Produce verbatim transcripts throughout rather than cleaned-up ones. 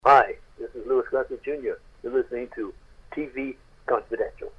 Hi, this is Louis Gossett Junior You're listening to T V Confidential.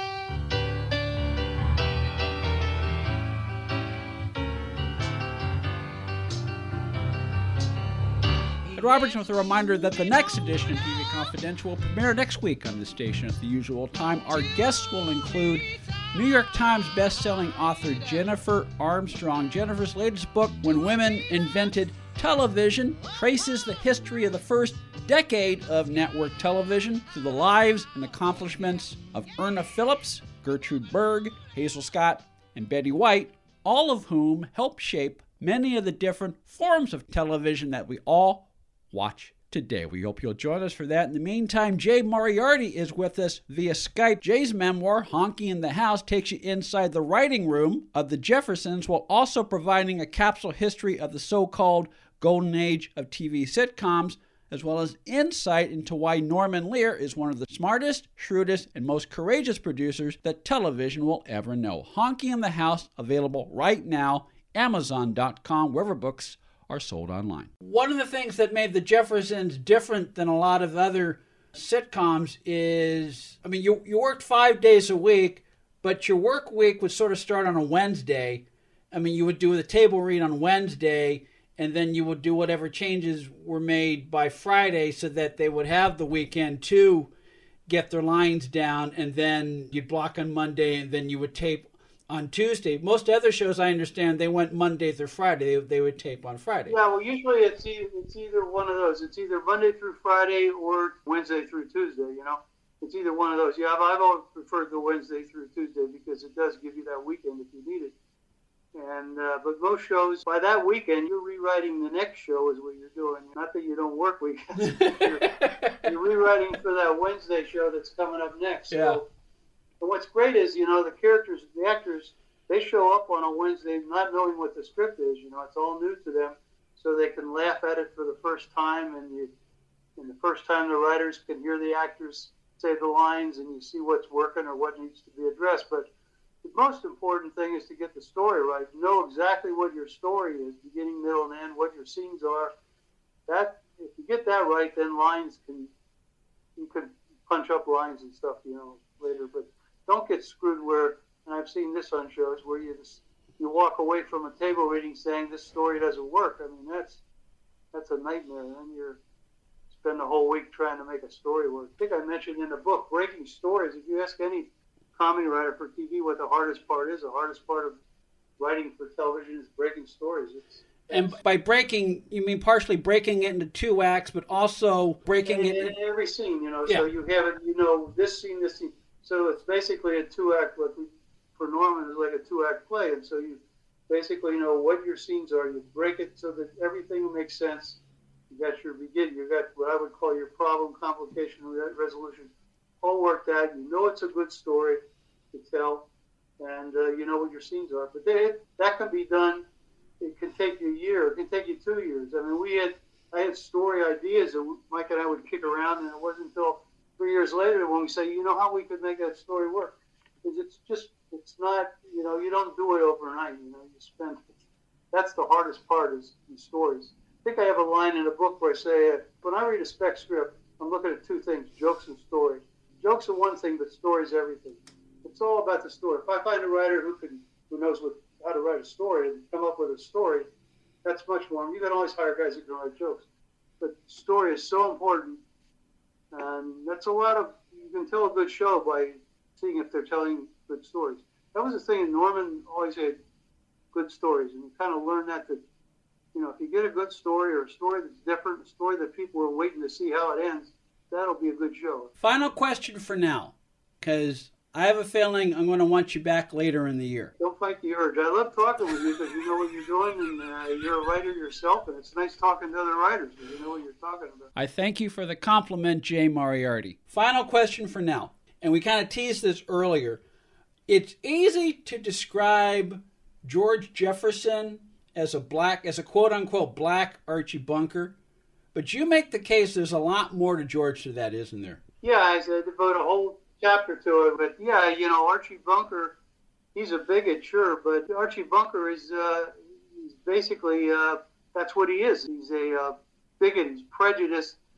Ed Robertson with a reminder that the next edition of T V Confidential will premiere next week on the station at the usual time. Our guests will include New York Times best-selling author Jennifer Armstrong. Jennifer's latest book, When Women Invented Television, traces the history of the first decade of network television through the lives and accomplishments of Irna Phillips, Gertrude Berg, Hazel Scott, and Betty White, all of whom helped shape many of the different forms of television that we all watch today. We hope you'll join us for that. In the meantime, Jay Moriarty is with us via Skype. Jay's memoir, Honky in the House, takes you inside the writing room of the Jeffersons while also providing a capsule history of the so-called golden age of T V sitcoms, as well as insight into why Norman Lear is one of the smartest, shrewdest, and most courageous producers that television will ever know. Honky in the House, available right now, Amazon dot com, wherever books are sold online. One of the things that made the Jeffersons different than a lot of other sitcoms is, I mean, you, you worked five days a week, but your work week would sort of start on a Wednesday. I mean, you would do the table read on Wednesday, and then you would do whatever changes were made by Friday so that they would have the weekend to get their lines down, and then you'd block on Monday, and then you would tape on Tuesday. Most other shows, I understand, they went Monday through Friday. They, they would tape on Friday. Yeah, well, usually it's either, it's either one of those. It's either Monday through Friday or Wednesday through Tuesday, you know? It's either one of those. Yeah, I've, I've always preferred the Wednesday through Tuesday because it does give you that weekend if you need it. And uh, but most shows, by that weekend, you're rewriting the next show is what you're doing. Not that you don't work weekends. you're, you're rewriting for that Wednesday show that's coming up next. Yeah. So, and what's great is, you know, the characters, the actors, they show up on a Wednesday not knowing what the script is. You know, it's all new to them, so they can laugh at it for the first time, and you, and the first time the writers can hear the actors say the lines, and you see what's working or what needs to be addressed. But the most important thing is to get the story right. Know exactly what your story is, beginning, middle, and end, what your scenes are. That if you get that right, then lines can you can punch up lines and stuff, you know, later. But don't get screwed where, and I've seen this on shows where you just you walk away from a table reading saying this story doesn't work. I mean, that's that's a nightmare. And then you're spend the whole week trying to make a story work. I think I mentioned in the book, breaking stories. If you ask any comedy writer for T V what the hardest part is, the hardest part of writing for television is breaking stories. It's, and by breaking, you mean partially breaking it into two acts, but also breaking in, it in every scene, you know. Yeah. So you have it, you know, this scene, this scene. So it's basically a two-act, like we, for Norman, it's like a two-act play. And so you basically know what your scenes are. You break it so that everything makes sense. You got your beginning, you got what I would call your problem, complication, re- resolution, all worked out. You know it's a good story to tell, and uh, you know what your scenes are. But they, that can be done. It can take you a year. It can take you two years. I mean, we had, I had story ideas that Mike and I would kick around, and it wasn't until three years later when we say, you know how we could make that story work? Because it's just, it's not, you know, you don't do it overnight. You know, you spend, that's the hardest part is in stories. I think I have a line in a book where I say, uh, when I read a spec script, I'm looking at two things, jokes and story. Jokes are one thing, but story is everything. It's all about the story. If I find a writer who can, who knows what, how to write a story and come up with a story, that's much more. You can always hire guys who can write jokes. But story is so important. And that's a lot of, you can tell a good show by seeing if they're telling good stories. That was the thing, Norman always had good stories. And you kind of learn that, that, you know, if you get a good story or a story that's different, a story that people are waiting to see how it ends, that'll be a good show. Final question for now, because I have a feeling I'm going to want you back later in the year. Don't fight the urge. I love talking with you because you know what you're doing, and uh, you're a writer yourself, and it's nice talking to other writers because you know what you're talking about. I thank you for the compliment, Jay Moriarty. Final question for now, and we kind of teased this earlier. It's easy to describe George Jefferson as a black, as a quote-unquote black Archie Bunker, but you make the case there's a lot more to George to that, isn't there? Yeah, I devote a whole chapter to it, but yeah, you know, Archie Bunker, he's a bigot, sure, but Archie Bunker is uh, he's basically, uh, that's what he is. He's a uh, bigot, he's prejudiced,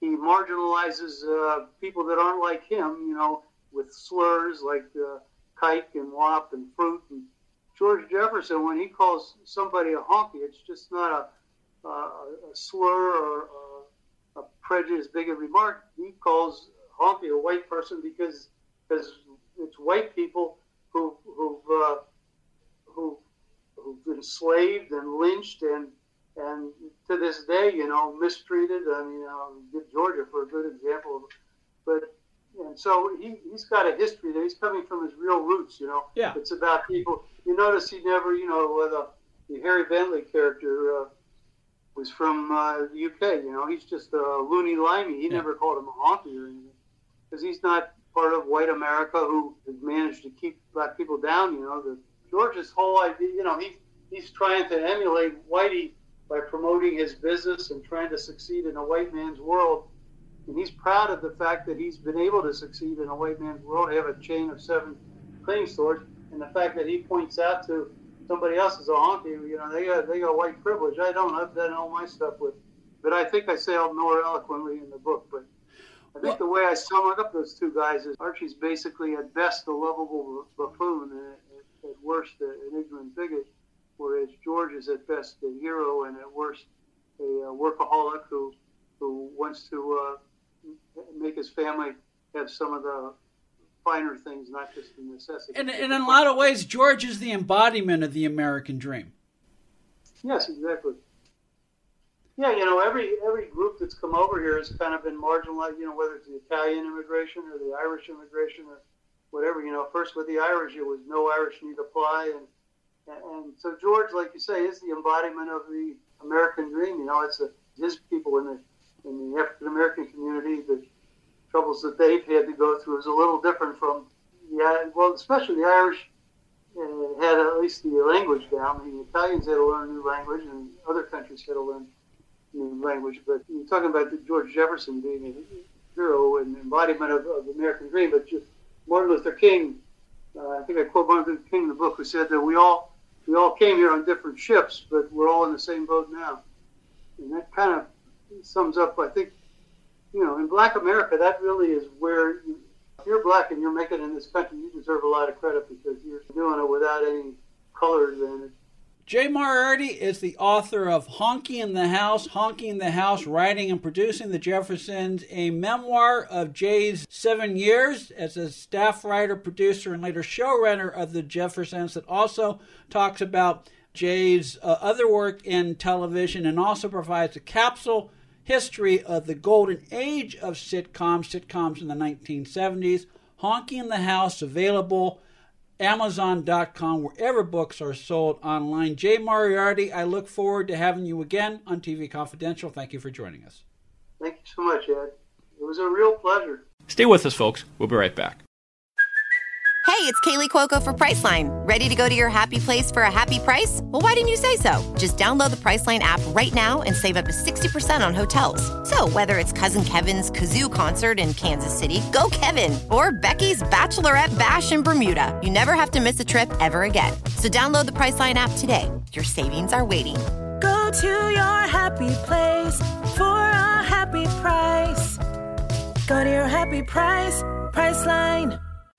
he marginalizes uh, people that aren't like him, you know, with slurs like uh, kike and wop and fruit. And George Jefferson, when he calls somebody a honky, it's just not a, a, a slur or a, a prejudice, bigot remark. He calls honky a white person because because it's white people who who've uh, who who've enslaved and lynched and and to this day, you know, mistreated. I mean, I'll give Georgia for a good example, but and so he he's got a history there. He's coming from his real roots, you know. Yeah. It's about people. You notice he never, you know, the, the Harry Bentley character uh, was from uh, the U K. You know, he's just a loony limey. He yeah. never called him a honky or anything because he's not part of white America who has managed to keep black people down. You know, the George's whole idea. You know, he he's trying to emulate Whitey by promoting his business and trying to succeed in a white man's world. And he's proud of the fact that he's been able to succeed in a white man's world, have a chain of seven cleaning stores, and the fact that he points out to somebody else as a honky, you know, they got they got white privilege. I don't. I've done all my stuff with, but I think I say it more eloquently in the book. But I think well, the way I sum up those two guys is Archie's basically at best a lovable buffoon, and at, at worst an ignorant bigot, whereas George is at best a hero and at worst a, a workaholic who who wants to uh, make his family have some of the finer things, not just the necessities. And, and in a lot of ways, George is the embodiment of the American dream. Yes, exactly. Yeah, you know, every every group that's come over here has kind of been marginalized, you know, whether it's the Italian immigration or the Irish immigration or whatever. You know, first with the Irish, it was no Irish need apply. And, and so George, like you say, is the embodiment of the American dream. You know, it's a, his people in the in the African-American community, the troubles that they've had to go through is a little different from, yeah, well, especially the Irish uh, had at least the language down. The Italians had to learn a new language, and other countries had to learn new language. But you're talking about the George Jefferson being a hero and embodiment of, of the American dream. But just Martin Luther King, uh, I think I quote Martin Luther King in the book, who said that we all we all came here on different ships, but we're all in the same boat now. And that kind of sums up, I think, you know, in Black America, that really is where, you, if you're Black and you're making it in this country, you deserve a lot of credit because you're doing it without any color advantage. Jay Moriarty is the author of Honky in the House, Honky in the House, Writing and Producing the Jeffersons, a memoir of Jay's seven years as a staff writer, producer, and later showrunner of the Jeffersons that also talks about Jay's uh, other work in television and also provides a capsule history of the golden age of sitcoms, sitcoms in the nineteen seventies. Honky in the House, available Amazon dot com, wherever books are sold online. Jay Moriarty, I look forward to having you again on T V Confidential. Thank you for joining us. Thank you so much, Ed. It was a real pleasure. Stay with us, folks. We'll be right back. Hey, it's Kaylee Cuoco for Priceline. Ready to go to your happy place for a happy price? Well, why didn't you say so? Just download the Priceline app right now and save up to sixty percent on hotels. So whether it's Cousin Kevin's Kazoo Concert in Kansas City, go Kevin, or Becky's Bachelorette Bash in Bermuda, you never have to miss a trip ever again. So download the Priceline app today. Your savings are waiting. Go to your happy place for a happy price. Go to your happy price, Priceline.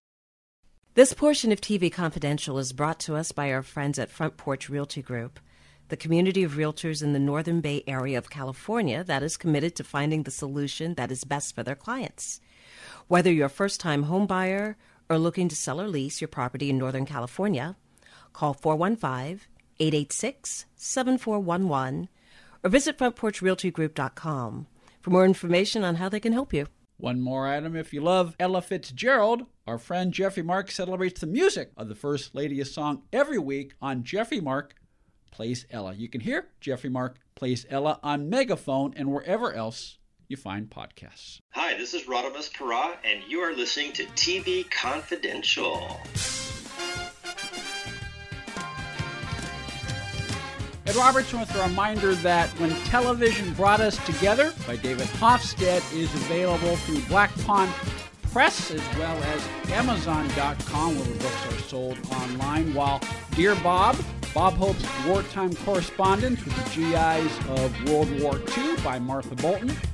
This portion of T V Confidential is brought to us by our friends at Front Porch Realty Group, the community of realtors in the Northern Bay Area of California that is committed to finding the solution that is best for their clients. Whether you're a first-time home buyer or looking to sell or lease your property in Northern California, call four one five, eight eight six, seven four one one or visit front porch realty group dot com for more information on how they can help you. One more item. If you love Ella Fitzgerald, our friend Jeffrey Mark celebrates the music of the First Lady's song every week on Jeffrey Mark Plays Ella. You can hear Jeffrey Mark Plays Ella on Megaphone and wherever else you find podcasts. Hi, this is Rodimus Para, and you are listening to T V Confidential. Ed Robertson with a reminder that When Television Brought Us Together by David Hofstede is available through Black Pond Press as well as Amazon dot com, where the books are sold online, while Dear Bob, Bob Hope's Wartime Correspondence with the G Is of World War Two by Martha Bolton, and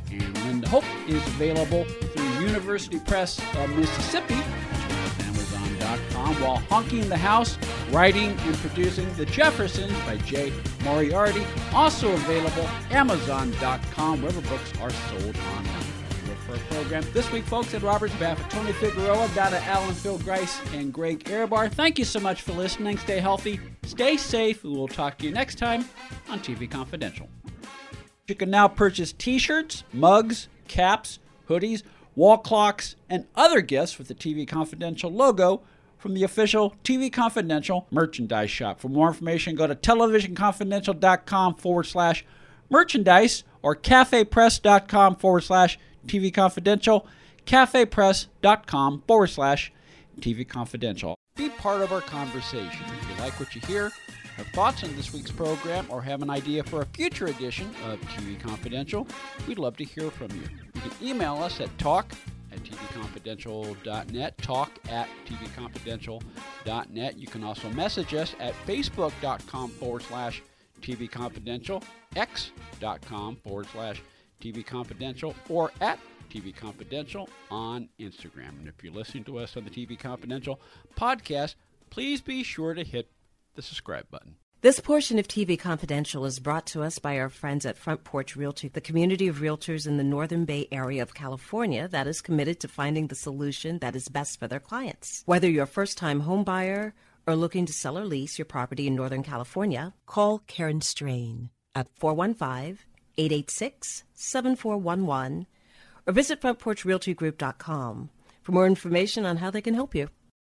Linda Hope is available through University Press of Mississippi, Amazon dot com, while Honky in the House, writing and producing The Jeffersons by Jay Moriarty, also available Amazon dot com, wherever books are sold online. For our program this week, folks, at Robert's behalf of Tony Figueroa, Donna Allen, Phil Grice, and Greg Ehrbar, thank you so much for listening. Stay healthy, stay safe. We will talk to you next time on T V Confidential. You can now purchase t-shirts, mugs, caps, hoodies, wall clocks, and other gifts with the T V Confidential logo from the official T V Confidential merchandise shop. For more information, go to televisionconfidential.com forward slash merchandise or cafepress.com forward slash TV Confidential, cafepress.com forward slash TV Confidential. Be part of our conversation. If you like what you hear, have thoughts on this week's program, or have an idea for a future edition of T V Confidential, we'd love to hear from you. You can email us at talk at tvconfidential.net, talk at tvconfidential.net. You can also message us at facebook.com forward slash TV Confidential, x.com forward slash TV Confidential, or at T V Confidential on Instagram. And if you're listening to us on the T V Confidential podcast, please be sure to hit the subscribe button. This portion of T V Confidential is brought to us by our friends at Front Porch Realty, the community of realtors in the Northern Bay area of California that is committed to finding the solution that is best for their clients. Whether you're a first-time home buyer or looking to sell or lease your property in Northern California, call Karen Strain at four one five, eight eight six, seven four one one or visit front porch realty group dot com for more information on how they can help you.